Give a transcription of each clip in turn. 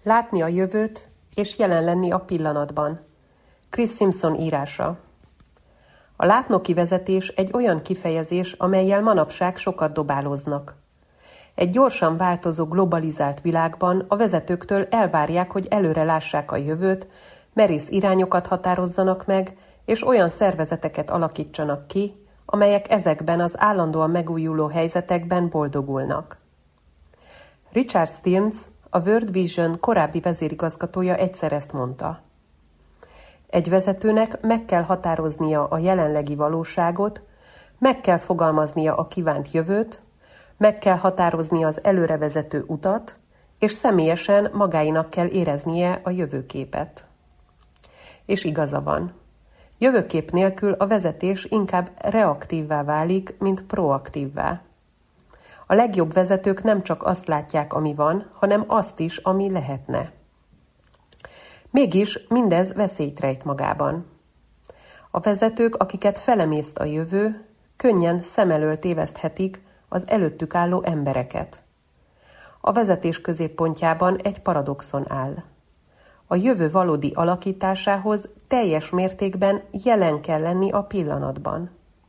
Látni a jövőt és jelen lenni a pillanatban. Chris Simpson írása. A látnoki vezetés egy olyan kifejezés, amellyel manapság sokat dobálóznak. Egy gyorsan változó globalizált világban a vezetőktől elvárják, hogy előre lássák a jövőt, merész irányokat határozzanak meg, és olyan szervezeteket alakítsanak ki, amelyek ezekben az állandóan megújuló helyzetekben boldogulnak. Richard Stearns, a World Vision korábbi vezérigazgatója egyszer ezt mondta. Egy vezetőnek meg kell határoznia a jelenlegi valóságot, meg kell fogalmaznia a kívánt jövőt, meg kell határoznia az előrevezető utat, és személyesen magáinak kell éreznie a jövőképet. És igaza van. Jövőkép nélkül a vezetés inkább reaktívvá válik, mint proaktívvá. A legjobb vezetők nem csak azt látják, ami van, hanem azt is, ami lehetne. Mégis mindez veszélyt rejt magában. A vezetők, akiket felemészt a jövő, könnyen szem elől téveszthetik az előttük álló embereket. A vezetés középpontjában egy paradoxon áll. A jövő valódi alakításához teljes mértékben jelen kell lenni a pillanatban.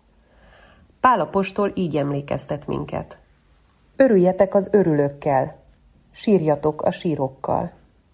Pál apostol így emlékeztet minket. Örüljetek az örülőkkel, sírjatok a sírokkal.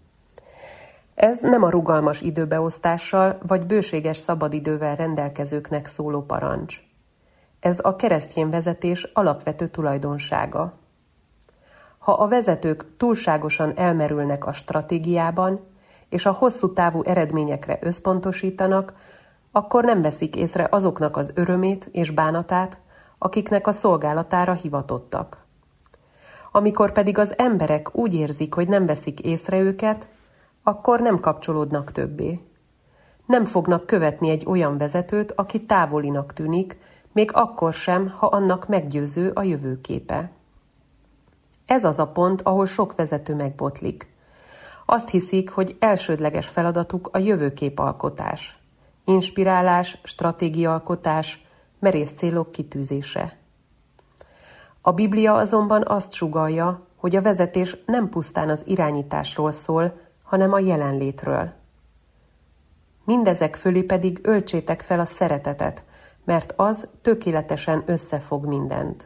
Ez nem a rugalmas időbeosztással vagy bőséges szabadidővel rendelkezőknek szóló parancs. Ez a keresztény vezetés alapvető tulajdonsága. Ha a vezetők túlságosan elmerülnek a stratégiában, és a hosszú távú eredményekre összpontosítanak, akkor nem veszik észre azoknak az örömét és bánatát, akiknek a szolgálatára hivatottak. Amikor pedig az emberek úgy érzik, hogy nem veszik észre őket, akkor nem kapcsolódnak többé. Nem fognak követni egy olyan vezetőt, aki távolinak tűnik, még akkor sem, ha annak meggyőző a jövőképe. Ez az a pont, ahol sok vezető megbotlik. Azt hiszik, hogy elsődleges feladatuk a jövőképalkotás, inspirálás, stratégiaalkotás, merész célok kitűzése. A Biblia azonban azt sugallja, hogy a vezetés nem pusztán az irányításról szól, hanem a jelenlétről. Mindezek fölé pedig öltsétek fel a szeretetet, mert az tökéletesen összefog mindent.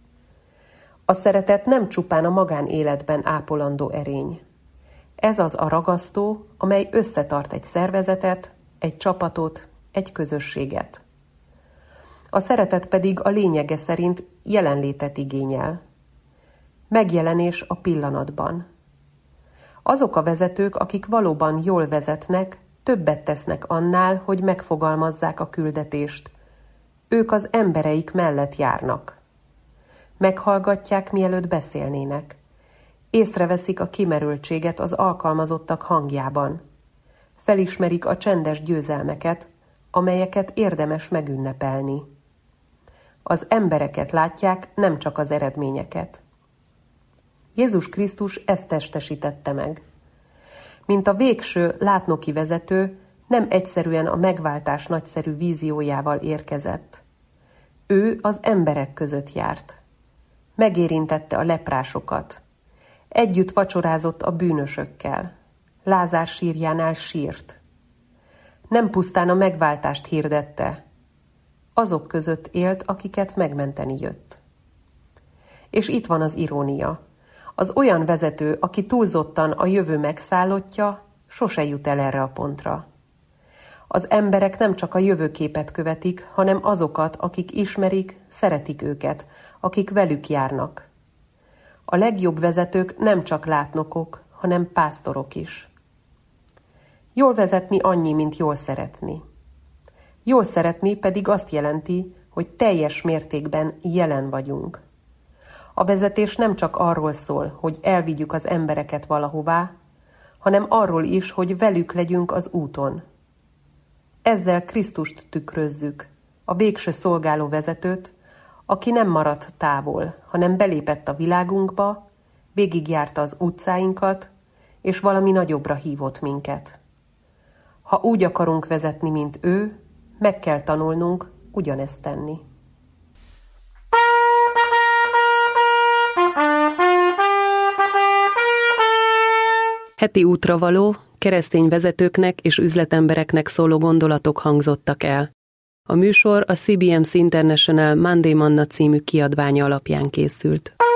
A szeretet nem csupán a magánéletben ápolandó erény. Ez az a ragasztó, amely összetart egy szervezetet, egy csapatot, egy közösséget. A szeretet pedig a lényege szerint jelenlétet igényel. Megjelenés a pillanatban. Azok a vezetők, akik valóban jól vezetnek, többet tesznek annál, hogy megfogalmazzák a küldetést. Ők az embereik mellett járnak. Meghallgatják, mielőtt beszélnének. Észreveszik a kimerültséget az alkalmazottak hangjában. Felismerik a csendes győzelmeket, amelyeket érdemes megünnepelni. Az embereket látják, nem csak az eredményeket. Jézus Krisztus ezt testesítette meg. Mint a végső látnoki vezető, nem egyszerűen a megváltás nagyszerű víziójával érkezett. Ő az emberek között járt. Megérintette a leprásokat. Együtt vacsorázott a bűnösökkel. Lázár sírjánál sírt. Nem pusztán a megváltást hirdette, azok között élt, akiket megmenteni jött. És itt van az irónia. Az olyan vezető, aki túlzottan a jövő megszállottja, sose jut el erre a pontra. Az emberek nem csak a jövőképet követik, hanem azokat, akik ismerik, szeretik őket, akik velük járnak. A legjobb vezetők nem csak látnokok, hanem pásztorok is. Jól vezetni annyi, mint jól szeretni. Jól szeretni pedig azt jelenti, hogy teljes mértékben jelen vagyunk. A vezetés nem csak arról szól, hogy elvigyük az embereket valahová, hanem arról is, hogy velük legyünk az úton. Ezzel Krisztust tükrözzük, a végső szolgáló vezetőt, aki nem maradt távol, hanem belépett a világunkba, végigjárta az utcáinkat, és valami nagyobbra hívott minket. Ha úgy akarunk vezetni, mint ő, meg kell tanulnunk ugyanezt tenni. Heti útravaló, keresztény vezetőknek és üzletembereknek szóló gondolatok hangzottak el. A műsor a CBMC International Monday Manna című kiadványa alapján készült.